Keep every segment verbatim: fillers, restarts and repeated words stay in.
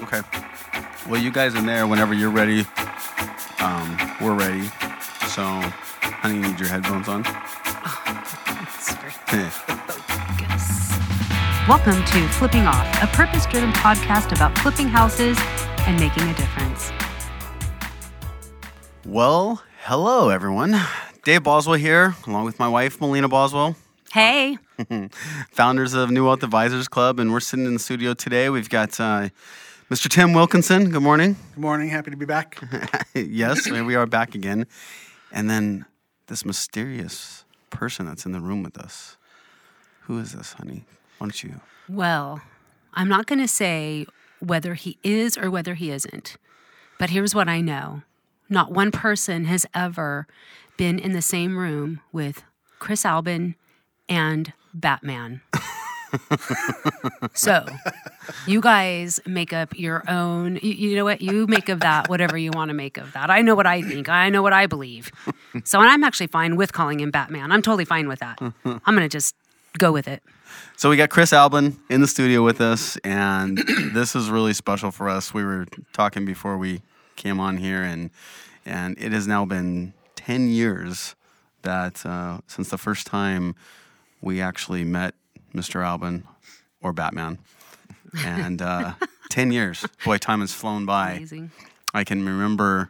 Okay. Well, you guys in there, whenever you're ready, um, we're ready. So, honey, you need your headphones on. Oh, that's very focus. Welcome to Flipping Off, a purpose-driven podcast about flipping houses and making a difference. Well, hello, everyone. Dave Boswell here, along with my wife, Melina Boswell. Hey. Founders of New Wealth Advisors Club, and we're sitting in the studio today. We've got uh, Mister Tim Wilkinson. Good morning. Good morning. Happy to be back. Yes, we are back again. And then this mysterious person that's in the room with us. Who is this, honey? Why don't you? Well, I'm not going to say whether he is or whether he isn't, but here's what I know. Not one person has ever been in the same room with Chris Albin and Batman. So, you guys make up your own, you, you know what, you make of that whatever you want to make of that. I know what I think. I know what I believe. So, and I'm actually fine with calling him Batman. I'm totally fine with that. I'm going to just go with it. So we got Chris Albin in the studio with us, and this is really special for us. We were talking before we came on here, and and it has now been ten years that uh, since the first time we actually met Mister Albin or Batman. And uh, ten years. Boy, time has flown by. Amazing. I can remember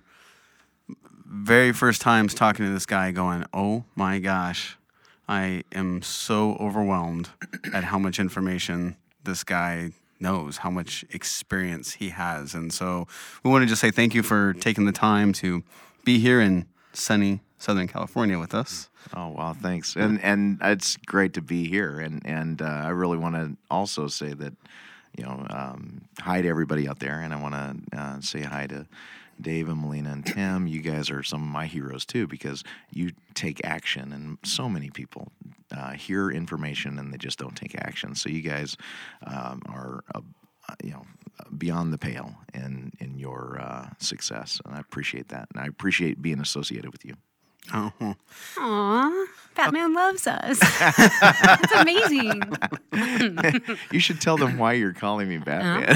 very first times talking to this guy going, oh my gosh, I am so overwhelmed at how much information this guy knows, how much experience he has. And so we want to just say thank you for taking the time to be here in sunny Southern California with us. Oh, wow, thanks. And and it's great to be here. And, and uh, I really want to also say that, you know, um, hi to everybody out there. And I want to uh, say hi to Dave and Melina and Tim. You guys are some of my heroes, too, because you take action. And so many people uh, hear information and they just don't take action. So you guys um, are, uh, you know, beyond the pale in, in your uh, success. And I appreciate that. And I appreciate being associated with you. Oh. Aw, Batman loves us. That's amazing. You should tell them why you're calling me Batman.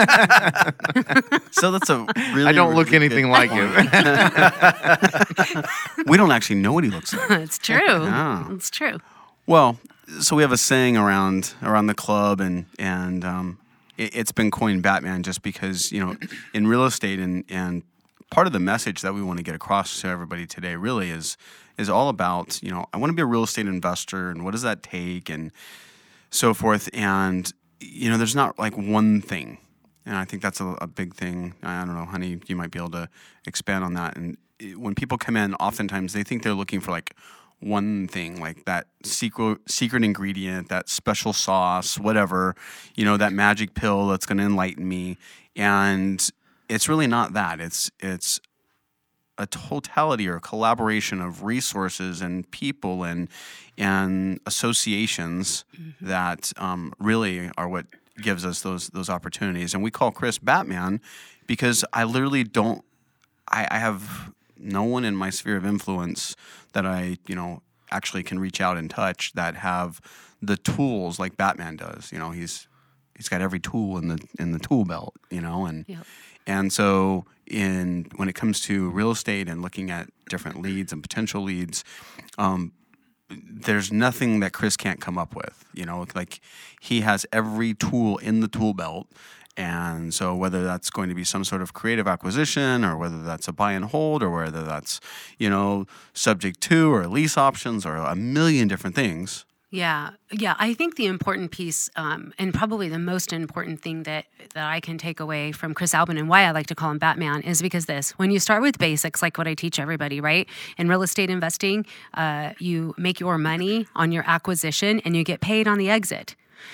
Oh. So that's a really I don't look really anything good like point. him. We don't actually know what he looks like. It's true. Oh. It's true. Well, so we have a saying around around the club, and and um, it, it's been coined Batman just because, you know, in real estate and and part of the message that we want to get across to everybody today really is is all about, you know, I want to be a real estate investor, and what does that take, and so forth. And, you know, there's not like one thing. And I think that's a, a big thing. I don't know, honey, you might be able to expand on that. And when people come in, oftentimes they think they're looking for like one thing, like that secret secret ingredient, that special sauce, whatever, you know, that magic pill that's going to enlighten me. And it's really not that. It's it's a totality or a collaboration of resources and people and and associations mm-hmm. that um, really are what gives us those those opportunities. And we call Chris Batman because I literally don't. I, I have no one in my sphere of influence that I you know actually can reach out and touch that have the tools like Batman does. You know, he's he's got every tool in the in the tool belt. You know, and. Yep. And so in when it comes to real estate and looking at different leads and potential leads, um, there's nothing that Chris can't come up with. You know, like he has every tool in the tool belt. And so whether that's going to be some sort of creative acquisition or whether that's a buy and hold or whether that's, you know, subject to or lease options or a million different things. Yeah, yeah. I think the important piece, um, and probably the most important thing that, that I can take away from Chris Albin and why I like to call him Batman is because this, when you start with basics, like what I teach everybody, right? In real estate investing, uh, you make your money on your acquisition and you get paid on the exit.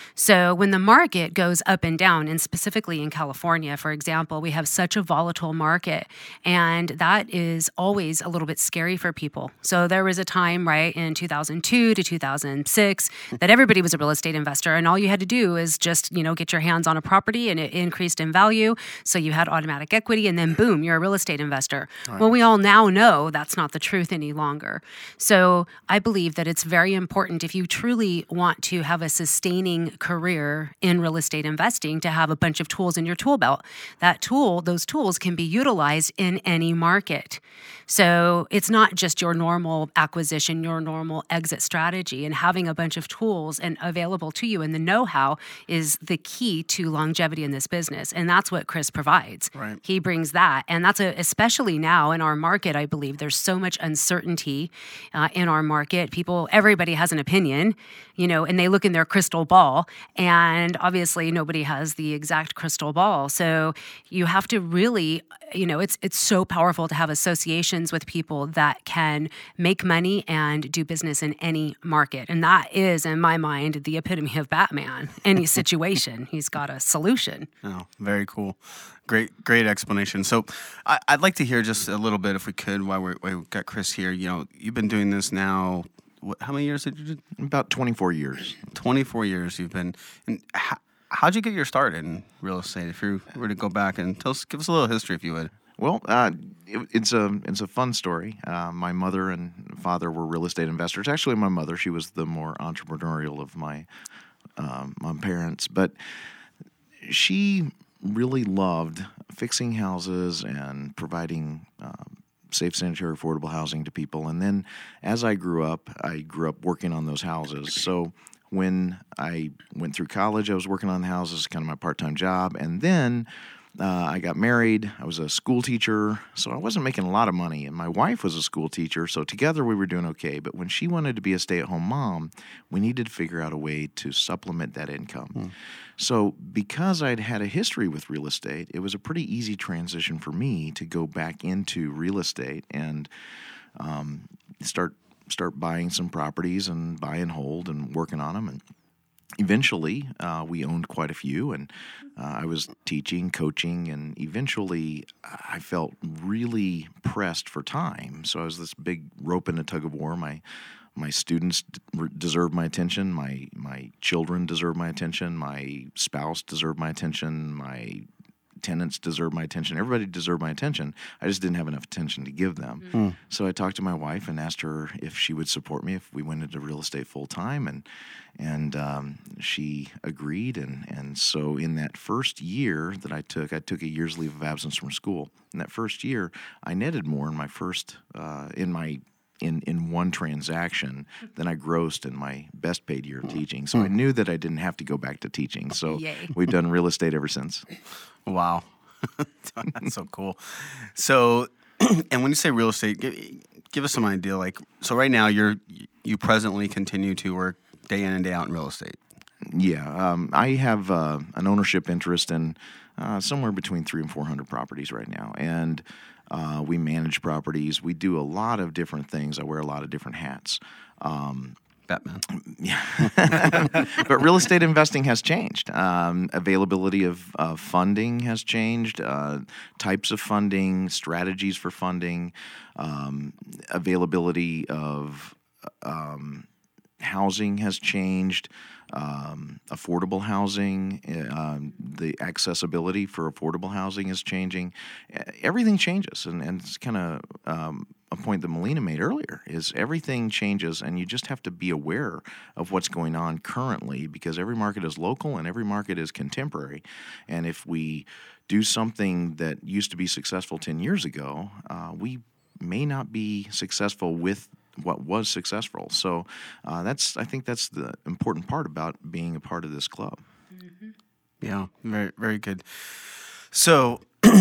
So when the market goes up and down, and specifically in California, for example, we have such a volatile market, and that is always a little bit scary for people. So there was a time, right, in two thousand two to two thousand six that everybody was a real estate investor, and all you had to do is just, you know, get your hands on a property, and it increased in value, so you had automatic equity, and then boom, you're a real estate investor. Right. Well, we all now know that's not the truth any longer. So I believe that it's very important if you truly want to have a sustaining beginning career in real estate investing to have a bunch of tools in your tool belt. That tool, those tools can be utilized in any market. So it's not just your normal acquisition, your normal exit strategy, and having a bunch of tools and available to you and the know-how is the key to longevity in this business. And that's what Chris provides. Right. He brings that. And that's a, especially now in our market, I believe there's so much uncertainty uh, in our market. People, everybody has an opinion, you know, and they look in their crystal ball, and obviously nobody has the exact crystal ball. So you have to really, you know, it's it's so powerful to have associations with people that can make money and do business in any market. And that is, in my mind, the epitome of Batman. Any situation, he's got a solution. Oh, very cool. Great, great explanation. So I, I'd like to hear just a little bit, if we could, while we're, while we've got Chris here. You know, you've been doing this now, what, how many years did you do? About twenty-four years. twenty-four years you've been. And how, how'd you get your start in real estate? If you were to go back and tell us, give us a little history, if you would. Well, uh, it, it's a it's a fun story. Uh, my mother and father were real estate investors. Actually, my mother, she was the more entrepreneurial of my um, my parents, but she really loved fixing houses and providing um, safe, sanitary, affordable housing to people. And then, as I grew up, I grew up working on those houses. So when I went through college, I was working on houses, kind of my part-time job, and then Uh, I got married. I was a school teacher, so I wasn't making a lot of money. And my wife was a school teacher, so together we were doing okay. But when she wanted to be a stay-at-home mom, we needed to figure out a way to supplement that income. Mm. So because I'd had a history with real estate, it was a pretty easy transition for me to go back into real estate and um, start start buying some properties and buy and hold and working on them. And eventually, uh, we owned quite a few, and uh, I was teaching, coaching, and eventually I felt really pressed for time. So I was this big rope in a tug of war. My my students d- deserve my attention. My my children deserve my attention. My spouse deserved my attention. My tenants deserve my attention. Everybody deserved my attention. I just didn't have enough attention to give them. Mm. So I talked to my wife and asked her if she would support me if we went into real estate full time, and and um, she agreed. And and so in that first year that I took, I took a year's leave of absence from school. In that first year, I netted more in my first uh, in my in in one transaction than I grossed in my best paid year of teaching. So mm. I knew that I didn't have to go back to teaching. So Yay. We've done real estate ever since. Wow. That's so cool. So, and when you say real estate, give, give us some idea. Like, so right now you're, you presently continue to work day in and day out in real estate. Yeah. Um, I have uh, an ownership interest in uh, somewhere between three and four hundred properties right now. And uh, we manage properties. We do a lot of different things. I wear a lot of different hats. Um, Batman. Yeah. But real estate investing has changed. Um, availability of uh, funding has changed. Uh, types of funding, strategies for funding, um, availability of um, housing has changed. Um, affordable housing, uh, the accessibility for affordable housing is changing. Everything changes, and, and it's kind of um, a point that Melina made earlier, is everything changes, and you just have to be aware of what's going on currently, because every market is local and every market is contemporary. And if we do something that used to be successful ten years ago, uh, we may not be successful with what was successful. So uh, that's I think that's the important part about being a part of this club. Mm-hmm. Yeah, very very good. So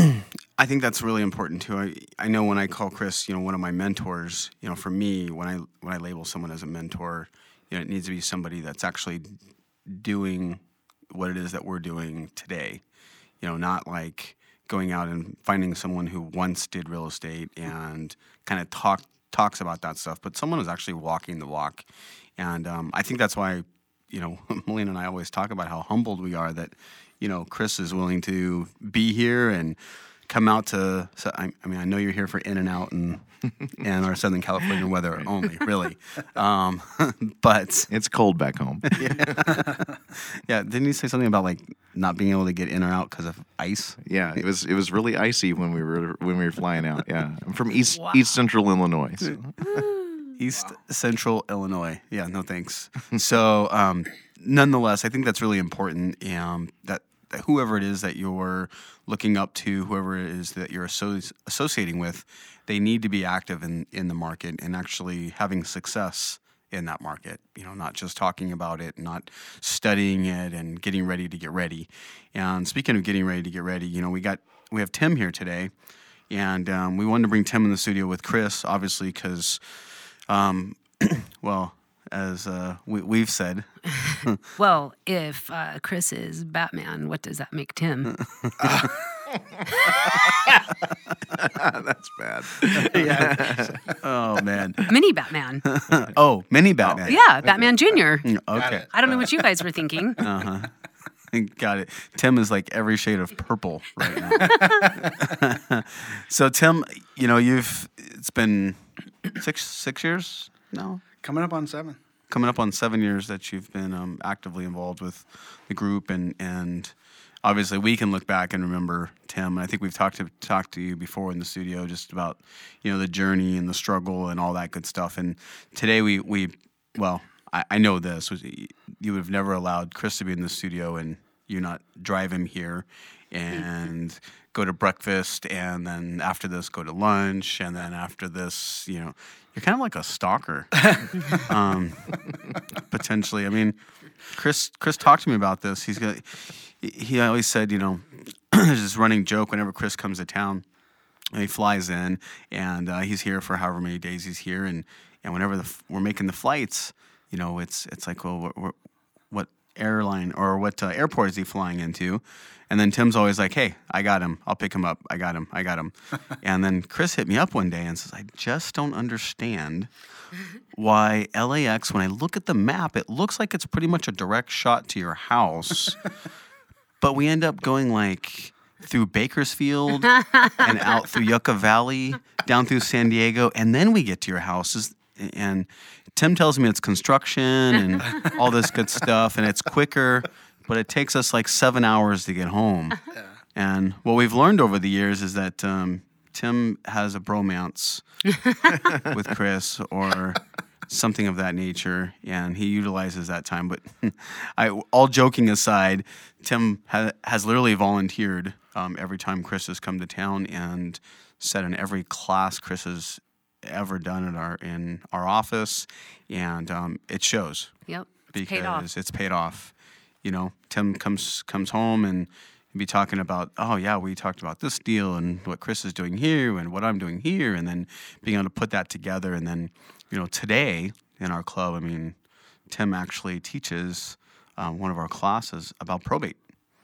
I think that's really important too. I, I know when I call Chris, you know, one of my mentors, you know, for me, when I when I label someone as a mentor, you know, it needs to be somebody that's actually doing what it is that we're doing today. You know, not like going out and finding someone who once did real estate and kind of talk talks about that stuff, but someone who's actually walking the walk. And um, I think that's why, you know, Melina and I always talk about how humbled we are that, you know, Chris is willing to be here and come out to, so I, I mean, I know you're here for In and Out and and our Southern California weather only, really. Um, but it's cold back home. Yeah. Yeah. Didn't you say something about like not being able to get in or out because of ice? Yeah, it was it was really icy when we were when we were flying out. Yeah, I'm from East Wow. East Central Illinois. So. East wow. Central Illinois. Yeah, no thanks. So, um, nonetheless, I think that's really important. Um, that, that whoever it is that you're looking up to, whoever it is that you're associ- associating with, they need to be active in, in the market and actually having success in that market. You know, not just talking about it, not studying it, and getting ready to get ready. And speaking of getting ready to get ready, you know, we got we have Tim here today, and um, we wanted to bring Tim in the studio with Chris, obviously, because, um, well, as uh, we, we've said. Well, if uh, Chris is Batman, what does that make Tim? That's bad. Yeah. Oh, man. Mini Batman. Oh, mini Batman. Yeah, Batman Junior Okay. it. I don't know what you guys were thinking. Uh-huh. Got it. Tim is like every shade of purple right now. So, Tim, you know, you've, it's been six six years now? Coming up on seven. Coming up on seven years that you've been um, actively involved with the group, and, and obviously we can look back and remember Tim. I think we've talked to talked to you before in the studio just about, you know, the journey and the struggle and all that good stuff. And today we, we well, I, I know this, was you would have never allowed Chris to be in the studio and you not drive him here and go to breakfast, and then after this go to lunch, and then after this, you know, you're kind of like a stalker, um, potentially. I mean, Chris Chris talked to me about this. He's got, he always said, you know, there's this running joke whenever Chris comes to town, he flies in, and uh, he's here for however many days he's here, and, and whenever the, we're making the flights, you know, it's it's like, well, we're, we're, what airline or what uh, airport is he flying into? And then Tim's always like, hey, I got him. I'll pick him up. I got him. I got him. And then Chris hit me up one day and says, I just don't understand why L A X, when I look at the map, it looks like it's pretty much a direct shot to your house. But we end up going like through Bakersfield and out through Yucca Valley, down through San Diego, and then we get to your houses. And Tim tells me it's construction and all this good stuff, and it's quicker, but it takes us like seven hours to get home. Yeah. And what we've learned over the years is that um, Tim has a bromance with Chris or something of that nature, and he utilizes that time. But I, all joking aside, Tim ha- has literally volunteered um, every time Chris has come to town, and sat in every class Chris has ever done at our in our office, and um, it shows. Yep. It's Because paid off. it's paid off. You know, Tim comes comes home and be talking about, oh yeah, we talked about this deal and what Chris is doing here and what I'm doing here, and then being able to put that together. And then, you know, today in our club, I mean, Tim actually teaches um, one of our classes about probate.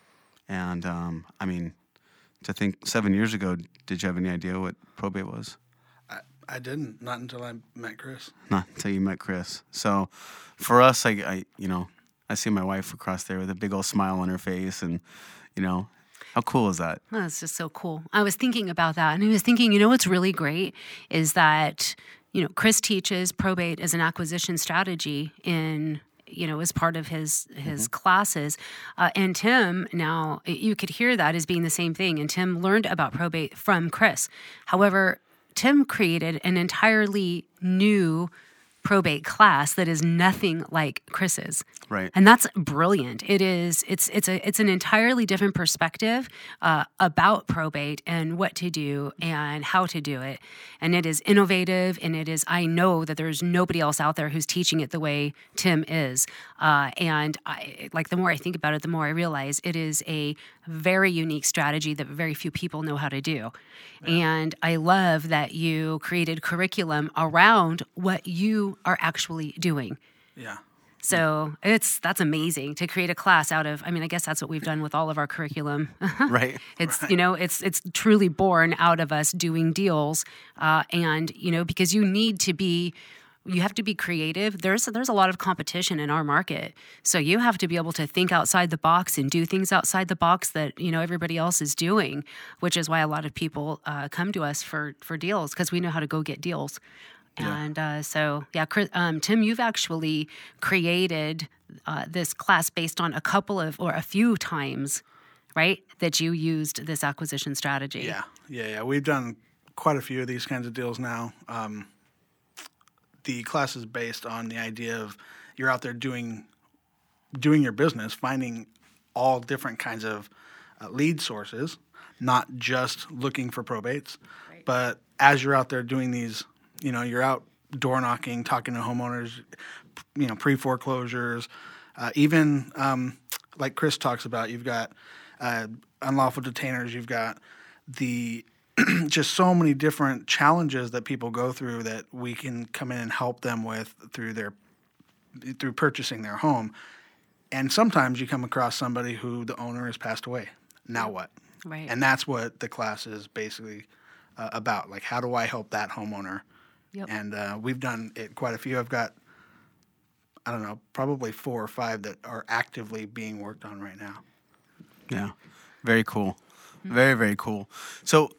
And um, I mean, to think seven years ago, did you have any idea what probate was? I, I didn't. Not until I met Chris. Not until you met Chris. So for us, I, I you know, I see my wife across there with a big old smile on her face, and, you know, how cool is that? Oh, that's just so cool. I was thinking about that, and I was thinking, you know what's really great is that, you know, Chris teaches probate as an acquisition strategy in, you know, as part of his his mm-hmm. classes. Uh, and Tim, now, you could hear that as being the same thing, and Tim learned about probate from Chris. However, Tim created an entirely new probate class that is nothing like Chris's. Right. And that's brilliant. It is, it's it's a it's an entirely different perspective uh, about probate and what to do and how to do it. And it is innovative, and it is, I know that there's nobody else out there who's teaching it the way Tim is. Uh, and I, like, the more I think about it, the more I realize it is a very unique strategy that very few people know how to do. Yeah. And I love that you created curriculum around what you are actually doing. Yeah. So it's that's amazing to create a class out of. I mean, I guess that's what we've done with all of our curriculum. Right. It's right. you know, it's it's truly born out of us doing deals, uh, and you know, because you need to be. You have to be creative. There's there's a lot of competition in our market, so you have to be able to think outside the box and do things outside the box that you know everybody else is doing, which is why a lot of people uh, come to us for for deals, because we know how to go get deals. Yeah. And uh, so, yeah, Chris, um, Tim, you've actually created uh, this class based on a couple of or a few times, right, that you used this acquisition strategy. Yeah, yeah, yeah. We've done quite a few of these kinds of deals now. Um, the class is based on the idea of you're out there doing doing your business, finding all different kinds of uh, lead sources, not just looking for probates, right. But as you're out there doing these, you know, you're out door knocking, talking to homeowners, you know, pre-foreclosures, uh, even um, like Chris talks about, you've got uh, unlawful detainers, you've got the just so many different challenges that people go through that we can come in and help them with through their through purchasing their home. And sometimes you come across somebody who the owner has passed away. Now what? Right. And that's what the class is basically uh, about. Like, how do I help that homeowner? Yep. And uh, we've done it quite a few. I've got, I don't know, probably four or five that are actively being worked on right now. Yeah. Very cool. Mm-hmm. Very, very cool. So,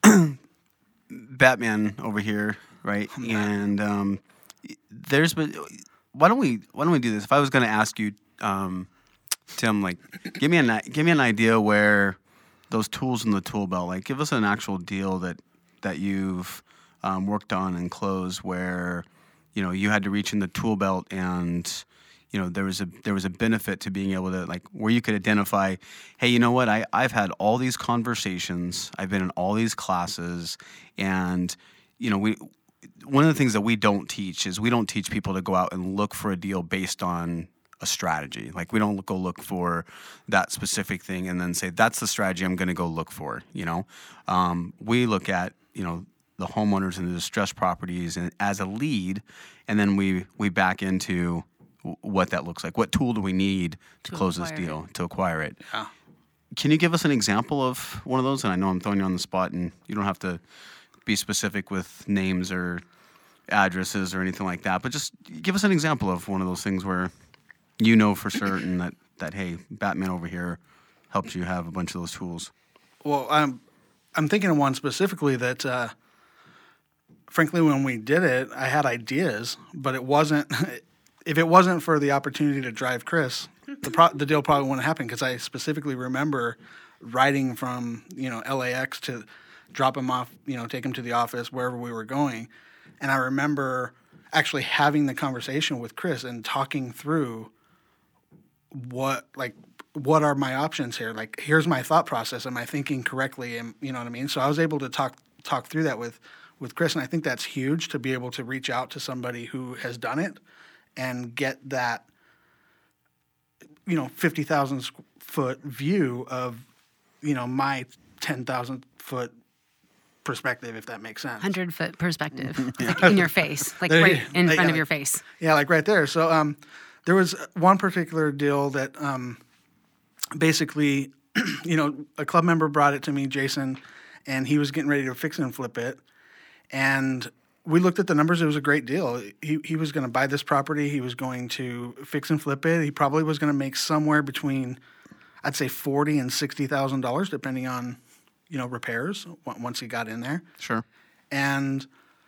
Batman over here, right? And um, there's been. Why don't we? Why don't we do this? If I was going to ask you, um, Tim, like, give me an give me an idea where those tools in the tool belt. Like, give us an actual deal that that you've um, worked on and closed where, you know, you had to reach in the tool belt and, you know, there was a there was a benefit to being able to, like, where you could identify, hey, you know what, I, I've had all these conversations, I've been in all these classes, and, you know, we one of the things that we don't teach is we don't teach people to go out and look for a deal based on a strategy. Like, we don't go look for that specific thing and then say, that's the strategy I'm going to go look for, you know. Um, we look at, you know, the homeowners and the distressed properties and as a lead, and then we, we back into what that looks like. What tool do we need to, to close this deal, it. to acquire it? Yeah. Can you give us an example of one of those? And I know I'm throwing you on the spot, and you don't have to be specific with names or addresses or anything like that, but just give us an example of one of those things where you know for certain that, that hey, Batman over here helps you have a bunch of those tools. Well, I'm, I'm thinking of one specifically that, uh, frankly, when we did it, I had ideas, but it wasn't... If it wasn't for the opportunity to drive Chris, the pro- the deal probably wouldn't happen, because I specifically remember riding from, you know, L A X to drop him off, you know, take him to the office, wherever we were going. And I remember actually having the conversation with Chris and talking through what, like, what are my options here? Like, here's my thought process. Am I thinking correctly? And, you know what I mean? So I was able to talk talk through that with, with Chris, and I think that's huge, to be able to reach out to somebody who has done it and get that, you know, fifty thousand foot view of, you know, my ten thousand foot perspective, if that makes sense. one hundred foot perspective, like in your face, like There right you- in like, front yeah, of your like- face. Yeah, like right there. So um, there was one particular deal that um, basically, you know, a club member brought it to me, Jason, and he was getting ready to fix and flip it. And we looked at the numbers. It was a great deal. He he was going to buy this property. He was going to fix and flip it. He probably was going to make somewhere between, I'd say, forty and sixty thousand dollars, depending on, you know, repairs once he got in there. Sure. And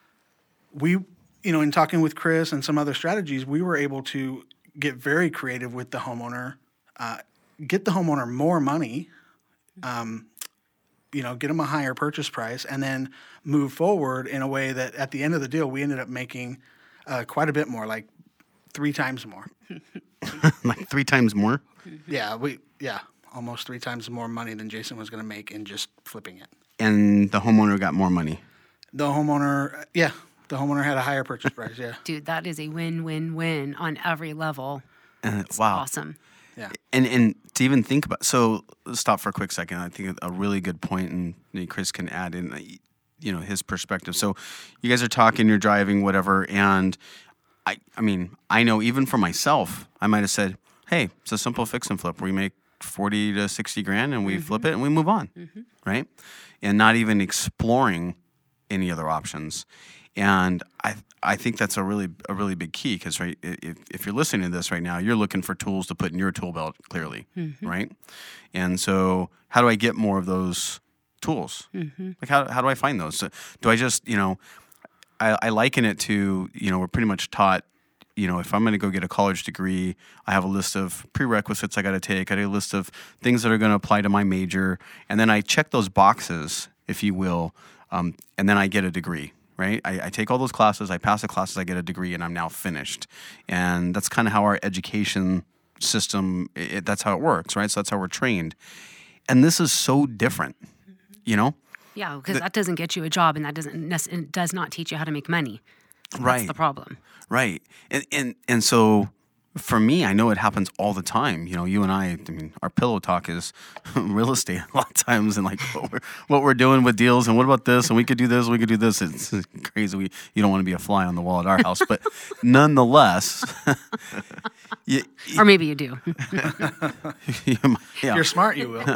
we, you know, in talking with Chris and some other strategies, we were able to get very creative with the homeowner, uh, get the homeowner more money, um, you know, get them a higher purchase price, and then move forward in a way that at the end of the deal, we ended up making uh, quite a bit more, like three times more. Like three times more? Yeah, we yeah, almost three times more money than Jason was going to make in just flipping it. And the homeowner got more money. The homeowner, yeah, the homeowner had a higher purchase price, yeah. Dude, that is a win-win-win on every level. And It's wow. awesome. Yeah. And and to even think about, so let's stop for a quick second. I think a really good point, and maybe Chris can add in, you know, his perspective. So you guys are talking, you're driving, whatever, and I I mean, I know even for myself, I might have said, hey, it's a simple fix and flip where we make forty to sixty grand and we mm-hmm. flip it and we move on, mm-hmm. right? And not even exploring any other options. And I I think that's a really a really big key, because right, if, if you're listening to this right now, you're looking for tools to put in your tool belt, clearly, mm-hmm. right? And so how do I get more of those tools? Mm-hmm. Like how how do I find those? So do I just, you know, I, I liken it to, you know, we're pretty much taught, you know, if I'm going to go get a college degree, I have a list of prerequisites I got to take. I have a list of things that are going to apply to my major, and then I check those boxes, if you will, um, and then I get a degree. Right? I, I take all those classes, I pass the classes, I get a degree, and I'm now finished. And that's kind of how our education system, it, that's how it works, right? So that's how we're trained. And this is so different, you know? Yeah, because that doesn't get you a job, and that doesn't nec- it does not teach you how to make money. That's Right. the problem. Right. And, and and so for me, I know it happens all the time. You know, you and I, I mean, our pillow talk is real estate a lot of times, and like what we're, what we're doing with deals, and what about this, and we could do this, we could do this. It's crazy. We, you don't want to be a fly on the wall at our house, but nonetheless. you, Or maybe you do. you, yeah. You're smart, you will.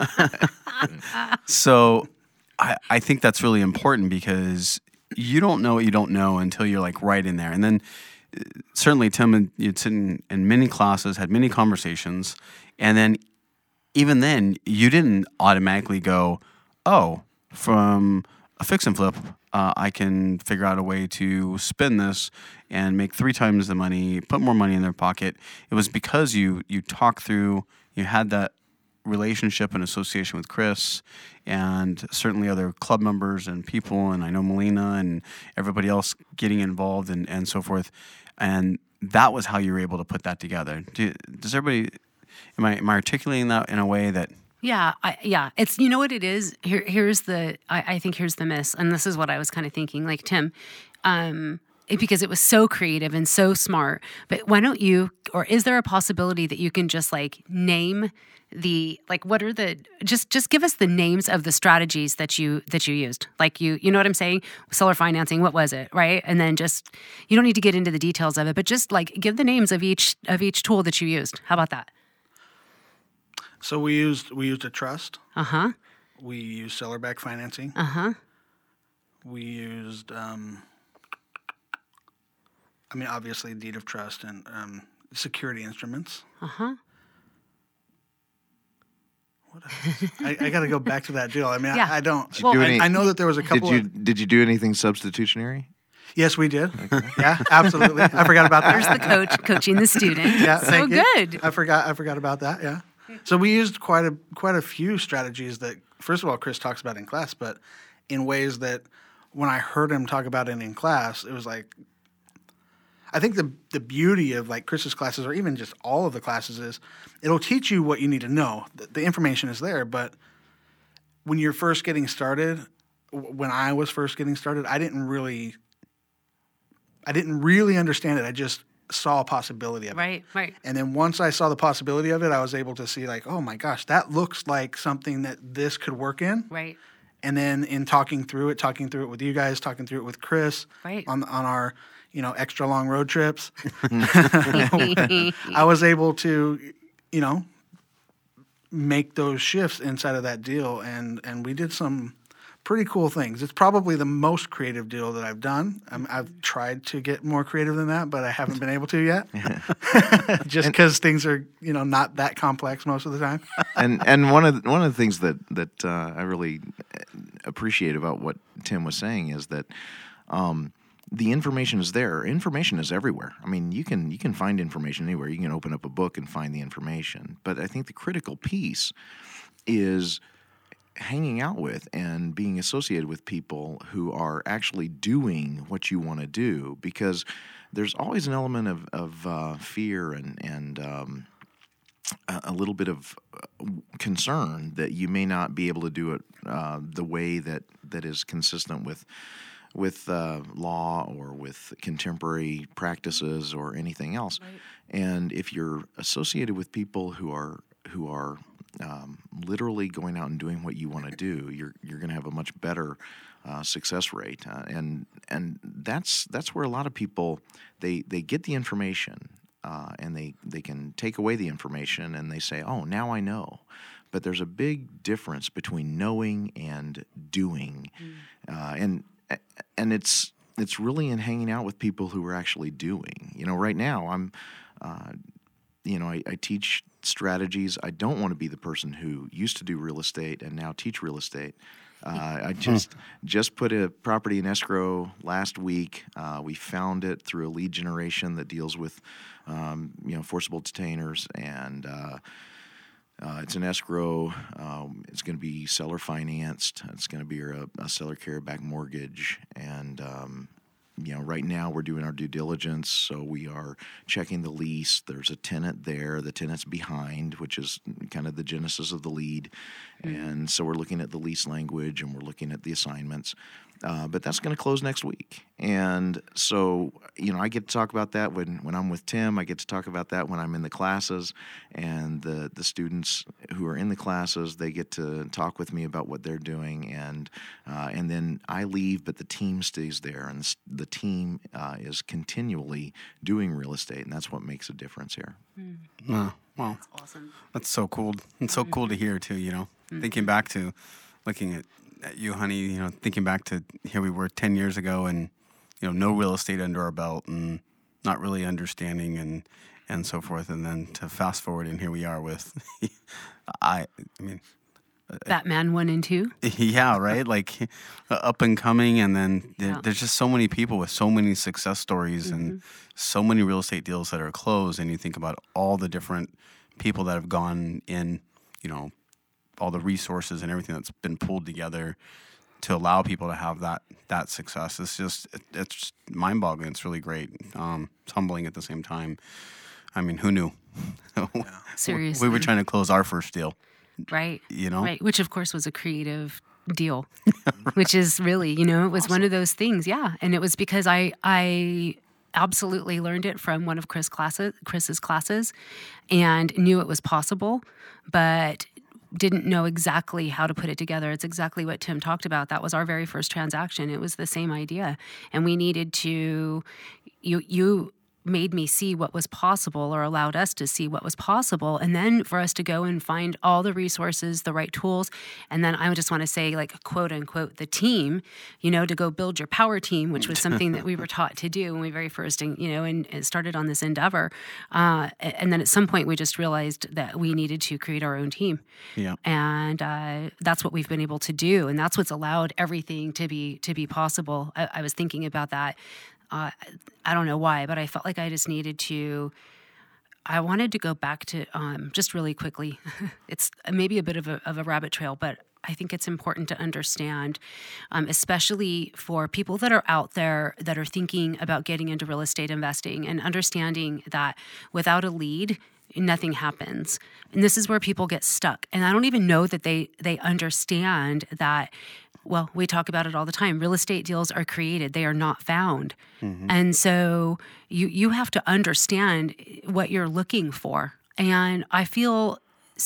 So I, I think that's really important because you don't know what you don't know until you're like right in there. And then uh, certainly Tim, and you'd sit in, in many classes, had many conversations, and then even then you didn't automatically go, oh, from a fix and flip, uh, I can figure out a way to spin this and make three times the money, put more money in their pocket. It was because you you talked through, you had that relationship and association with Chris and certainly other club members and people, and I know Melina and everybody else getting involved and, and so forth. And that was how you were able to put that together. Do, does everybody, am I, am I articulating that in a way that... Yeah, I, yeah. It's, you know what it is? Here, here's the, I, I think here's the miss. And this is what I was kind of thinking, like Tim, um, it, because it was so creative and so smart. But why don't you, or is there a possibility that you can just like name the, like, what are the, just, just give us the names of the strategies that you, that you used. Like you, you know what I'm saying? Seller financing, what was it? Right. And then just, you don't need to get into the details of it, but just like give the names of each, of each tool that you used. How about that? So we used we used a trust. Uh-huh. We used seller back financing. Uh-huh. We used, um, I mean, obviously deed of trust and um, security instruments. Uh-huh. What else? I, I got to go back to that deal. I mean, Yeah. I, I don't. Did you do I, any- I know that there was a Did couple. you Of, did you do anything substitutionary? yes, we did. Yeah, absolutely. I forgot about that. There's the coach coaching the student. Yeah, So thank you. good. I forgot. I forgot about that. Yeah. So we used quite a quite a few strategies that, first of all, Chris talks about in class, but in ways that when I heard him talk about it in class, it was like, I think the the beauty of like Chris's classes, or even just all of the classes, is it'll teach you what you need to know. The, the information is there, but when you're first getting started, w- when I was first getting started, I didn't really, I didn't really understand it. I just saw a possibility of it. Right, right. And then once I saw the possibility of it, I was able to see like, oh my gosh, that looks like something that this could work in. Right. And then in talking through it, talking through it with you guys, talking through it with Chris, Right. on on our you know extra long road trips, I was able to you know make those shifts inside of that deal, and and we did some pretty cool things. It's probably the most creative deal that I've done. Um, I've tried to get more creative than that, but I haven't been able to yet. Just because things are, you know, not that complex most of the time. and and one of the, one of the things that that uh, I really appreciate about what Tim was saying is that um, the information is there. Information is everywhere. I mean, you can you can find information anywhere. You can open up a book and find the information. But I think the critical piece is hanging out with and being associated with people who are actually doing what you want to do, because there's always an element of, of uh, fear and, and um, a, a little bit of concern that you may not be able to do it uh, the way that, that is consistent with with uh, law or with contemporary practices or anything else. Right. And if you're associated with people who are who are Um, literally going out and doing what you want to do, you're you're going to have a much better uh, success rate, uh, and and that's that's where a lot of people they they get the information uh, and they they can take away the information and they say, oh, now I know, but there's a big difference between knowing and doing, mm. uh, and and it's it's really in hanging out with people who are actually doing. You know, right now I'm, uh, you know, I, I teach strategies. I don't want to be the person who used to do real estate and now teach real estate. Uh, I just just put a property in escrow last week. Uh, we found it through a lead generation that deals with, um, you know, forcible detainers, and uh, uh, it's an escrow. Um, it's going to be seller financed. It's going to be a, a seller carryback mortgage, and um, you know, right now we're doing our due diligence, so we are checking the lease. There's a tenant there. The tenant's behind, which is kind of the genesis of the lead. Mm-hmm. And so we're looking at the lease language and we're looking at the assignments. Uh, but that's going to close next week. And so, you know, I get to talk about that when, when I'm with Tim. I get to talk about that when I'm in the classes. And the, the students who are in the classes, they get to talk with me about what they're doing. And uh, and then I leave, but the team stays there. And the, the team uh, is continually doing real estate. And that's what makes a difference here. Mm. Uh, well, That's awesome. That's so cool. It's so mm-hmm. cool to hear, too, you know, mm-hmm. thinking back to looking at at you, honey, you know, thinking back to here we were ten years ago and, you know, no real estate under our belt and not really understanding and, and so forth. And then to fast forward and here we are with, I, I mean. Batman one and two. Yeah, right? Like uh, up and coming. And then there, yeah. there's just so many people with so many success stories mm-hmm. and so many real estate deals that are closed. And you think about all the different people that have gone in, you know, all the resources and everything that's been pulled together to allow people to have that that success. It's just it, it's mind-boggling. It's really great. Um, it's humbling at the same time. I mean, who knew? Yeah. Seriously, we were trying to close our first deal, right? You know, right? Which of course was a creative deal, right. Which is really, you know, it was awesome. One of those things, yeah. And it was because I I. absolutely learned it from one of Chris classes, Chris's classes, and knew it was possible, but didn't know exactly how to put it together. It's exactly what Tim talked about. That was our very first transaction. It was the same idea. And we needed to, you, you made me see what was possible or allowed us to see what was possible. And then for us to go and find all the resources, the right tools. And then I would just want to say, like, quote unquote, the team, you know, to go build your power team, which was something that we were taught to do when we very first, you know, and started on this endeavor. Uh, and then at some point we just realized that we needed to create our own team. Yeah. And uh, that's what we've been able to do. And that's what's allowed everything to be, to be possible. I, I was thinking about that. Uh, I don't know why, but I felt like I just needed to, I wanted to go back to, um, just really quickly, it's maybe a bit of a, of a rabbit trail, but I think it's important to understand, um, especially for people that are out there that are thinking about getting into real estate investing and understanding that without a lead, nothing happens. And this is where people get stuck. And I don't even know that they, they understand that. Well, we talk about it all the time. Real estate deals are created. They are not found. Mm-hmm. And so you you have to understand what you're looking for. And I feel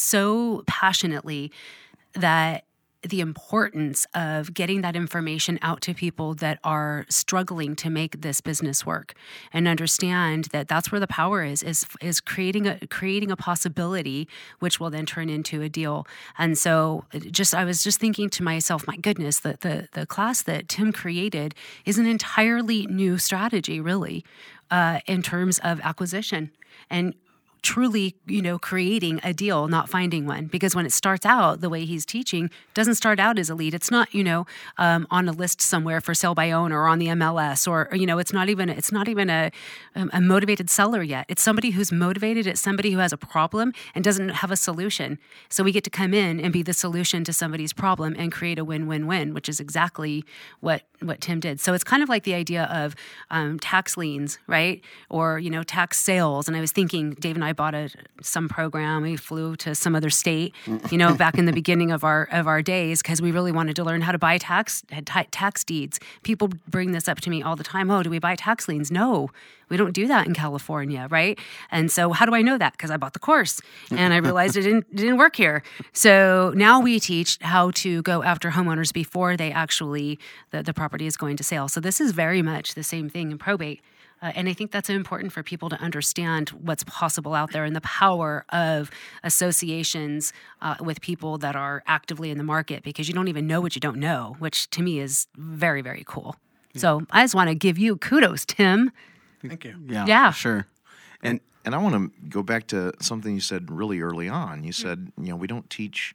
so passionately that the importance of getting that information out to people that are struggling to make this business work and understand that that's where the power is, is, is creating a, creating a possibility, which will then turn into a deal. And so just, I was just thinking to myself, my goodness, the, the, the class that Tim created is an entirely new strategy, really, uh, in terms of acquisition. And truly, you know, creating a deal, not finding one. Because when it starts out, the way he's teaching doesn't start out as a lead. It's not, you know, um, on a list somewhere for sale by owner or on the M L S, or, or you know, it's not even it's not even a a motivated seller yet. It's somebody who's motivated. It's somebody who has a problem and doesn't have a solution. So we get to come in and be the solution to somebody's problem and create a win-win-win, which is exactly what what Tim did. So it's kind of like the idea of um, tax liens, right? Or, you know, tax sales. And I was thinking, Dave and I bought a some program. We flew to some other state, you know, back in the beginning of our of our days, because we really wanted to learn how to buy tax tax deeds. People bring this up to me all the time. Oh, do we buy tax liens? No, we don't do that in California, right? And so how do I know that? Because I bought the course and I realized it didn't it didn't work here. So now we teach how to go after homeowners before they actually the, the property is going to sale. So this is very much the same thing in probate. Uh, and I think that's important for people to understand what's possible out there and the power of associations uh, with people that are actively in the market, because you don't even know what you don't know, which to me is very, very cool. Yeah. So I just want to give you kudos, Tim. Thank you. Yeah, yeah. sure. And and I want to go back to something you said really early on. You said, you know, we don't teach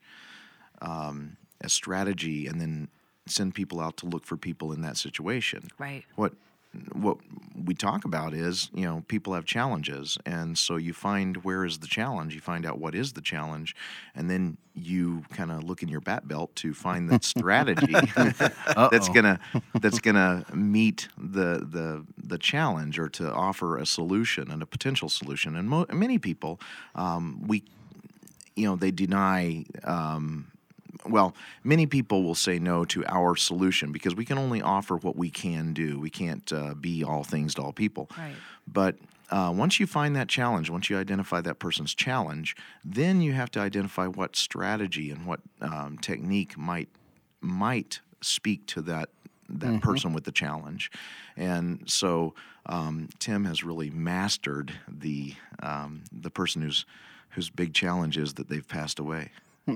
um, a strategy and then send people out to look for people in that situation. Right. What what we talk about is, you know, people have challenges, and so you find where is the challenge. You find out what is the challenge, and then you kind of look in your bat belt to find that strategy that's gonna that's gonna meet the the the challenge, or to offer a solution and a potential solution. And mo- many people, um, we, you know, they deny. Um, Well, many people will say no to our solution because we can only offer what we can do. We can't uh, be all things to all people. Right. But uh, once you find that challenge, once you identify that person's challenge, then you have to identify what strategy and what um, technique might might speak to that that mm-hmm. person with the challenge. And so um, Tim has really mastered the um, the person whose whose big challenge is that they've passed away.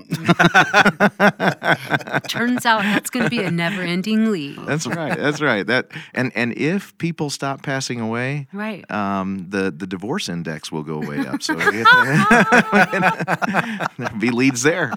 Turns out that's going to be a never-ending lead. That's right. That's right. That and and if people stop passing away, right, um, the the divorce index will go way up. So there'll be leads there.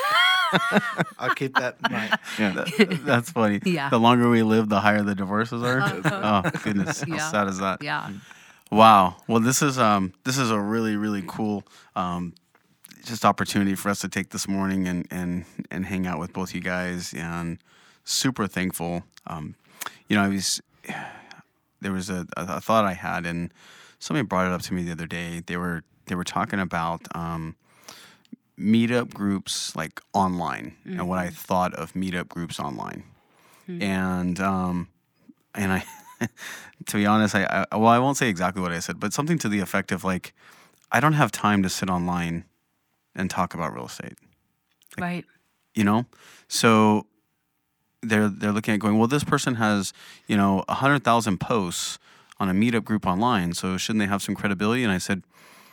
I'll keep that in mind. Yeah, that, that's funny. Yeah. The longer we live, the higher the divorces are. Uh-huh. Oh goodness, Yeah. how sad is that? Yeah. Wow. Well, this is um this is a really really cool um. just opportunity for us to take this morning and, and, and hang out with both you guys, and super thankful. Um, you know, I was, there was a, a thought I had, and somebody brought it up to me the other day. They were, they were talking about, um, meetup groups like online mm-hmm. and what I thought of meetup groups online. Mm-hmm. And, um, and I, to be honest, I, I, well, I won't say exactly what I said, but something to the effect of like, I don't have time to sit online and talk about real estate. Like, right. You know? So they're they're looking at going, well, this person has, you know, one hundred thousand posts on a meetup group online, so shouldn't they have some credibility? And I said,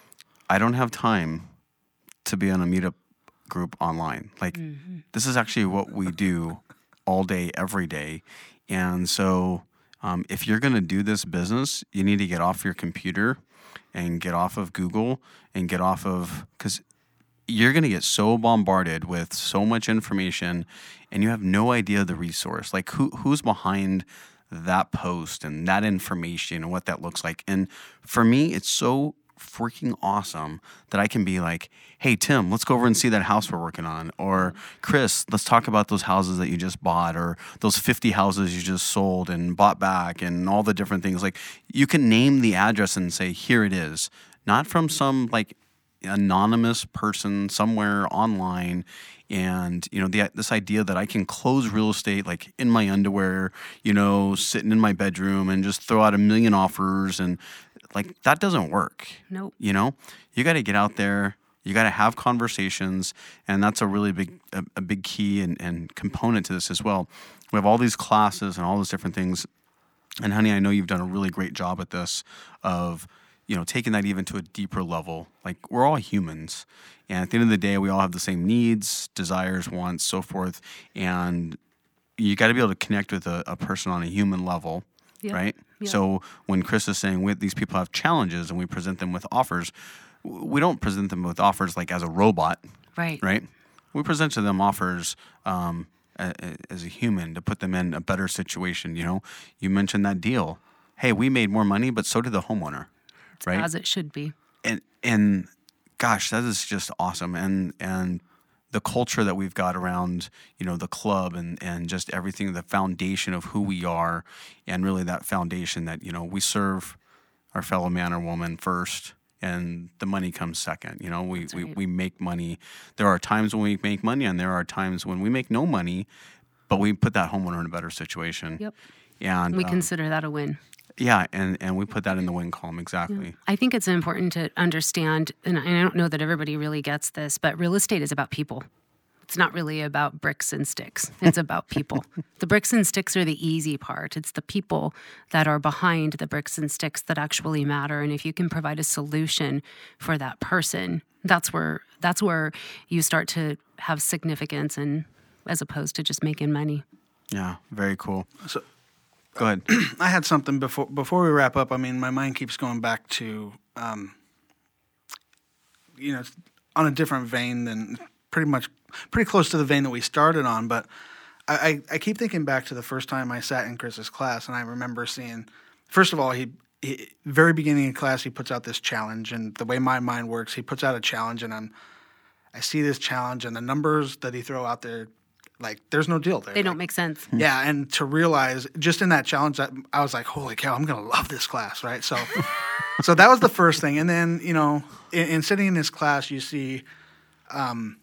I don't have time to be on a meetup group online. Like, mm-hmm. this is actually what we do all day, every day. And so um, if you're going to do this business, you need to get off your computer and get off of Google and get off of, because you're going to get so bombarded with so much information and you have no idea the resource. Like who who's behind that post and that information and what that looks like. And for me, it's so freaking awesome that I can be like, hey, Tim, let's go over and see that house we're working on. Or Chris, let's talk about those houses that you just bought, or those fifty houses you just sold and bought back, and all the different things. Like you can name the address and say, here it is. Not from some like anonymous person somewhere online. And, you know, the, this idea that I can close real estate like in my underwear, you know, sitting in my bedroom and just throw out a million offers, and like that doesn't work. Nope. You know, you got to get out there. You got to have conversations, and that's a really big, a, a big key and, and component to this as well. We have all these classes and all those different things. And honey, I know you've done a really great job at this of, you know, taking that even to a deeper level. Like we're all humans, and at the end of the day, we all have the same needs, desires, wants, so forth. And you got to be able to connect with a, a person on a human level, yeah. right? Yeah. So when Chris is saying with these people have challenges and we present them with offers, we don't present them with offers like as a robot, right? Right? We present to them offers um, a, a, as a human to put them in a better situation. You know, you mentioned that deal. Hey, we made more money, but so did the homeowner. Right? As it should be. And and gosh, that is just awesome. And and the culture that we've got around, you know, the club and, and just everything, the foundation of who we are, and really that foundation that, you know, we serve our fellow man or woman first, and the money comes second. You know, we, That's we, right. we make money. There are times when we make money, and there are times when we make no money, but we put that homeowner in a better situation. Yep. And we um, consider that a win. Yeah, and, and we put that in the win column, exactly. Yeah. I think it's important to understand, and I don't know that everybody really gets this, but real estate is about people. It's not really about bricks and sticks. It's about people. The bricks and sticks are the easy part. It's the people that are behind the bricks and sticks that actually matter. And if you can provide a solution for that person, that's where that's where you start to have significance, and as opposed to just making money. Yeah, very cool. So, Go ahead. I had something before before we wrap up. I mean, my mind keeps going back to, um, you know, on a different vein than pretty much pretty close to the vein that we started on. But I, I, I keep thinking back to the first time I sat in Chris's class, and I remember seeing first of all, he, he very beginning of class, he puts out this challenge, and the way my mind works, he puts out a challenge, and I'm, I see this challenge, and the numbers that he throw out there, like, there's no deal there. They like, don't make sense. Yeah, and to realize just in that challenge, I, I was like, holy cow, I'm going to love this class, right? So so that was the first thing. And then, you know, in, in sitting in this class, you see um,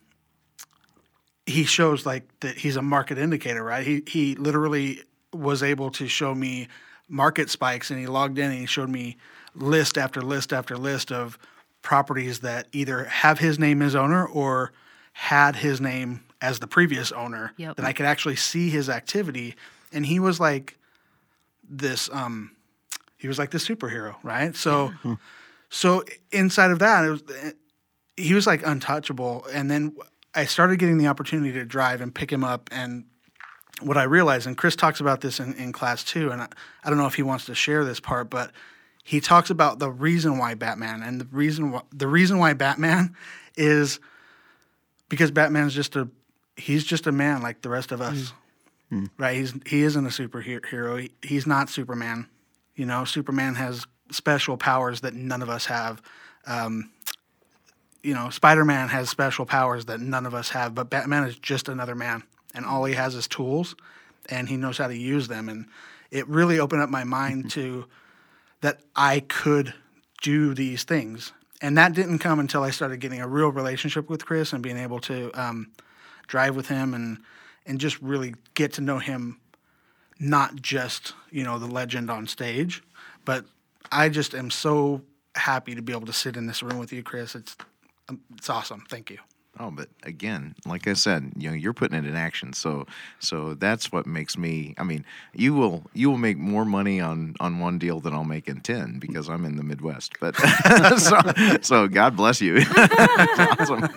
he shows, like, that he's a market indicator, right? He He literally was able to show me market spikes, and he logged in and he showed me list after list after list of properties that either have his name as owner or had his name as the previous owner, yep. that I could actually see his activity. And he was like this, um, he was like this superhero, right? So, yeah. so inside of that, it was, he was like untouchable. And then I started getting the opportunity to drive and pick him up. And what I realized, and Chris talks about this in, in class too, and I, I don't know if he wants to share this part, but he talks about the reason why Batman, and the reason why, the reason why Batman is because Batman's just a, he's just a man like the rest of us, mm. right? He's he isn't a superhero. He, he's not Superman. You know, Superman has special powers that none of us have. Um, you know, Spider-Man has special powers that none of us have, but Batman is just another man, and all he has is tools, and he knows how to use them. And it really opened up my mind to that I could do these things. And that didn't come until I started getting a real relationship with Chris and being able to um, drive with him and and just really get to know him, not just, you know, the legend on stage, but I just am so happy to be able to sit in this room with you, Chris. It's it's awesome. Thank you. Oh, but again, like I said, you know, you're putting it in action. So, so that's what makes me. I mean, you will you will make more money on, on one deal than I'll make in ten because I'm in the Midwest. But so, so God bless you. That's awesome.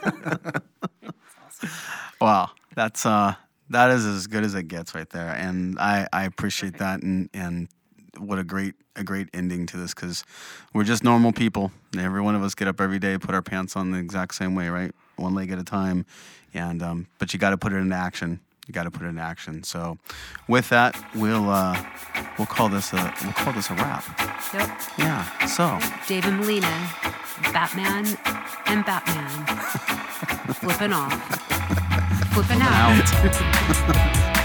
Wow, that's uh, that is as good as it gets right there, and I, I appreciate that, and and what a great a great ending to this, because we're just normal people. Every one of us get up every day, put our pants on the exact same way, right? One leg at a time, and um, but you got to put it into action. You got to put it into action. So, with that, we'll uh, we'll call this a we'll call this a wrap. Yep. Yeah. So, Dave and Melina, Batman and Batman, flipping off, flipping out. out.